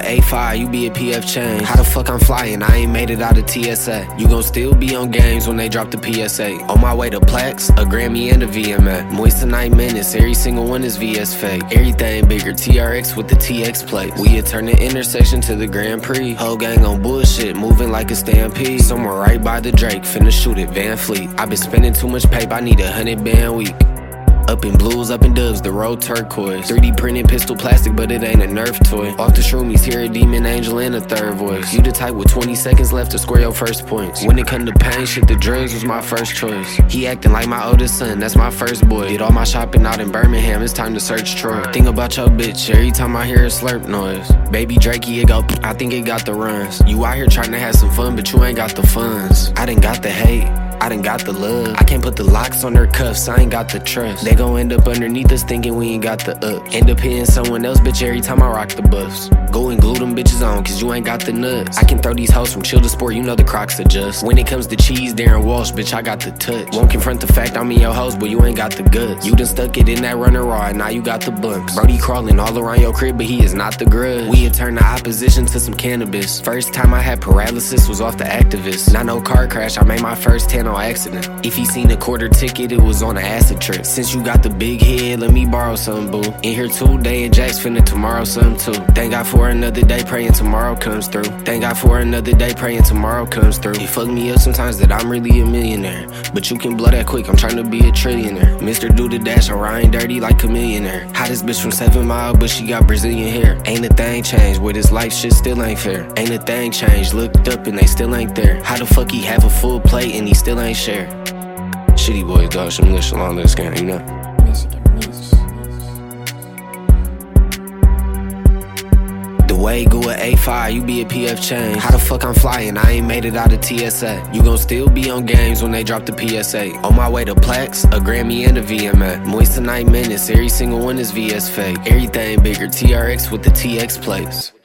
A5, you be a PF change. How the fuck I'm flying? I ain't made it out of TSA. You gon' still be on games when they drop the PSA. On my way to plaques, a Grammy and a VMA. Moissanite Menace, every single one is VS fake. Everything bigger, TRX with the TX plate. We turn the intersection to the Grand Prix. Whole gang on bullshit, moving like a stampede. Somewhere right by the Drake, finna shoot it, Van Fleet. I been spending too much paper, I need 100 band week. Up in blues, up in dubs, the road turquoise. 3D printed pistol plastic, but it ain't a Nerf toy. Off the shroomies, hear a demon angel in a third voice. You the type with 20 seconds left to score your first points. When it come to pain, shit, the drugs was my first choice. He acting like my oldest son, that's my first boy. Did all my shopping out in Birmingham, it's time to search Troy. Think about your bitch, every time I hear a slurp noise. Baby Drakey, it go, I think it got the runs. You out here trying to have some fun, but you ain't got the funds. I done got the hate, I done got the love. I can't put the locks on their cuffs, I ain't got the trust. They gon' end up underneath us thinking we ain't got the up. End up hitting someone else, bitch, every time I rock the buffs. Go and glue them bitches on, cause you ain't got the nuts. I can throw these hoes from chill to sport, you know the Crocs adjust. When it comes to cheese, Darren Walsh, bitch, I got the touch. Won't confront the fact I'm in your hoes, but you ain't got the guts. You done stuck it in that runner rod, now you got the bumps. Brody crawling all around your crib, but he is not the grudge. We had turned the opposition to some cannabis. First time I had paralysis was off the activist. Not no car crash, I made my first 10 on accident. If he seen a quarter ticket, it was on an acid trip. Since you got the big head, let me borrow some, boo. In here today and Jack's finna tomorrow some too. Thank God for another day, praying tomorrow comes through. Thank God for another day, praying tomorrow comes through. It fucked me up sometimes that I'm really a millionaire, but you can blow that quick, I'm trying to be a trillionaire. Mr. Do the dash, I'm riding dirty like a millionaire. Hottest bitch from 7 Mile, but she got Brazilian hair. Ain't a thing changed, with this life shit still ain't fair. Ain't a thing changed, looked up and they still ain't there. How the fuck he have a full plate and he still ain't share? Shitty boys, dog, some listen along this game, you know? The way go a A5, you be a PF change. How the fuck I'm flying? I ain't made it out of TSA. You gon' still be on games when they drop the PSA. On my way to plaques, a Grammy and a VMA. Moissanite Menace, every single one is VS fake. Everything bigger, TRX with the TX plates.